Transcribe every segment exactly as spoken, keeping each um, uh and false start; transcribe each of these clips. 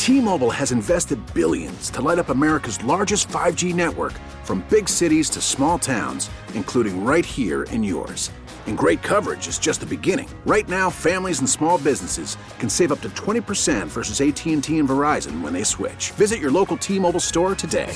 T-Mobile has invested billions to light up America's largest five G network, from big cities to small towns, including right here in yours. And great coverage is just the beginning. Right now, families and small businesses can save up to twenty percent versus A T and T and Verizon when they switch. Visit your local T-Mobile store today.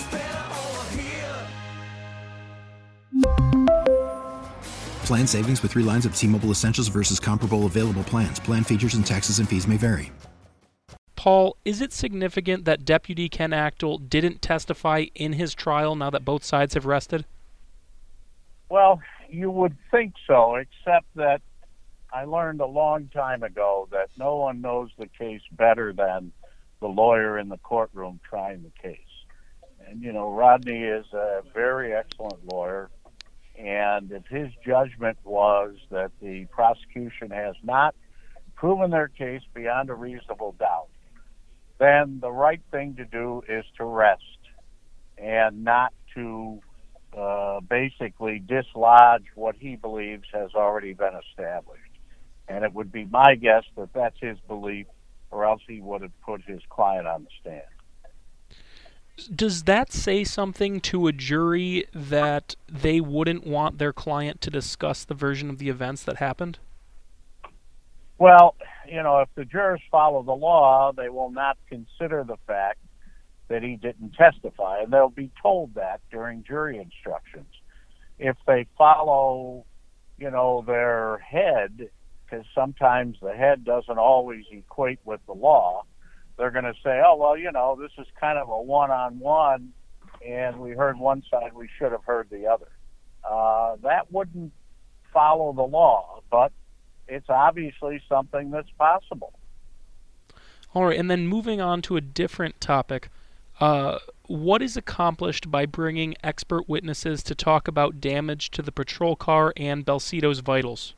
Plan savings with three lines of T-Mobile Essentials versus comparable available plans. Plan features and taxes and fees may vary. Paul, is it significant that Deputy Ken Achtel didn't testify in his trial now that both sides have rested? Well, you would think so, except that I learned a long time ago that no one knows the case better than the lawyer in the courtroom trying the case. And, you know, Rodney is a very excellent lawyer. And if his judgment was that the prosecution has not proven their case beyond a reasonable doubt, then the right thing to do is to rest and not to uh, basically dislodge what he believes has already been established. And it would be my guess that that's his belief, or else he would have put his client on the stand. Does that say something to a jury that they wouldn't want their client to discuss the version of the events that happened? Well, you know, if the jurors follow the law, they will not consider the fact that he didn't testify, and they'll be told that during jury instructions. If they follow, you know, their head, because sometimes the head doesn't always equate with the law, they're going to say, oh, well, you know, this is kind of a one-on-one, and we heard one side, we should have heard the other. Uh, that wouldn't follow the law, but it's obviously something that's possible. All right, and then moving on to a different topic, uh, what is accomplished by bringing expert witnesses to talk about damage to the patrol car and Belcito's vitals?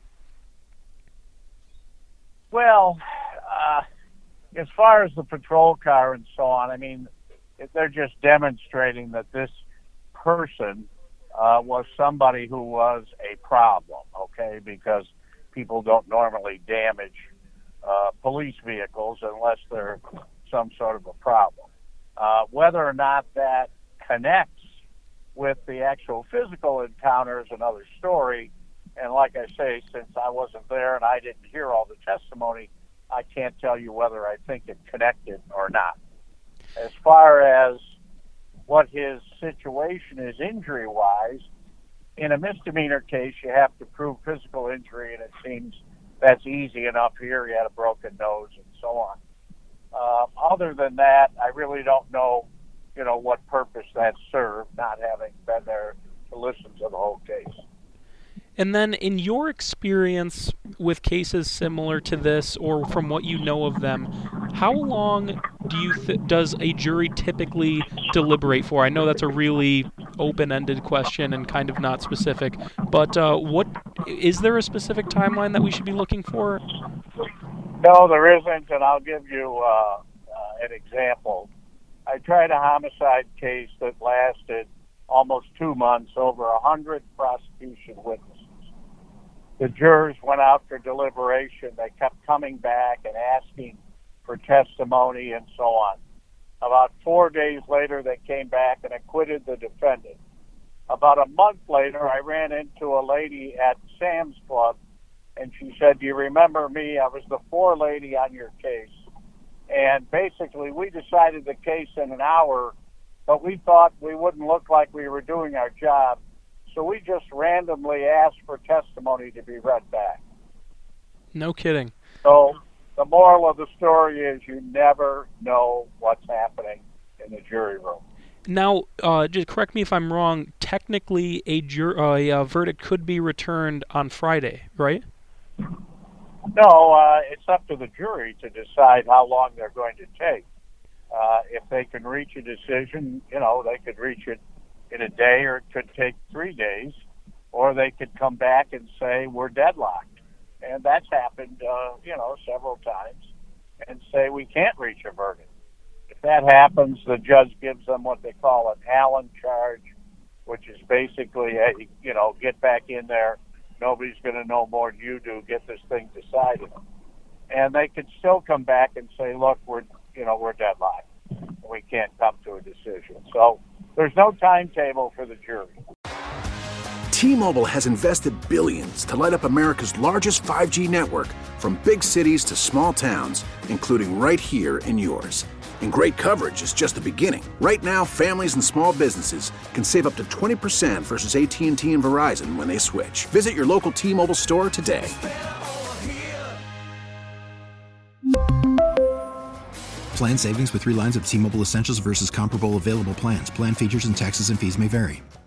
Well, uh, as far as the patrol car and so on, I mean, they're just demonstrating that this person uh, was somebody who was a problem, okay, because people don't normally damage uh, police vehicles unless they're some sort of a problem. Uh, whether or not that connects with the actual physical encounter is another story. And like I say, since I wasn't there and I didn't hear all the testimony, I can't tell you whether I think it connected or not. As far as what his situation is injury-wise, in a misdemeanor case, you have to prove physical injury, and it seems that's easy enough here. He had a broken nose and so on. Uh, other than that, I really don't know, you know, what purpose that served, not having been there to listen to the whole case. And then, in your experience with cases similar to this, or from what you know of them, how long do you th- does a jury typically deliberate for? I know that's a really open-ended question and kind of not specific, but uh, what is there a specific timeline that we should be looking for? No, there isn't, and I'll give you uh, uh, an example. I tried a homicide case that lasted almost two months, over a hundred prosecution witnesses. The jurors went out for deliberation. They kept coming back and asking for testimony and so on. About four days later, they came back and acquitted the defendant. About a month later, I ran into a lady at Sam's Club, and she said, do you remember me? I was the forelady on your case. And basically, we decided the case in an hour, but we thought we wouldn't look like we were doing our job, so we just randomly asked for testimony to be read back. No kidding. So the moral of the story is you never know what's happening in the jury room. Now, uh, just correct me if I'm wrong, technically a, jur- uh, a verdict could be returned on Friday, right? No, uh, it's up to the jury to decide how long they're going to take. Uh, if they can reach a decision, you know, they could reach it in a day, or it could take three days, or they could come back and say, we're deadlocked. And that's happened, uh, you know, several times, and say we can't reach a verdict. If that happens, the judge gives them what they call an Allen charge, which is basically, a, you know, get back in there. Nobody's going to know more than you do. Get this thing decided. And they could still come back and say, look, we're, you know, we're deadlocked. there's no timetable for the jury. T-Mobile has invested billions to light up America's largest five G network, from big cities to small towns, including right here in yours. And great coverage is just the beginning. Right now, families and small businesses can save up to twenty percent versus A T and T and Verizon when they switch. Visit your local T-Mobile store today. Plan savings with three lines of T-Mobile Essentials versus comparable available plans. Plan features and taxes and fees may vary.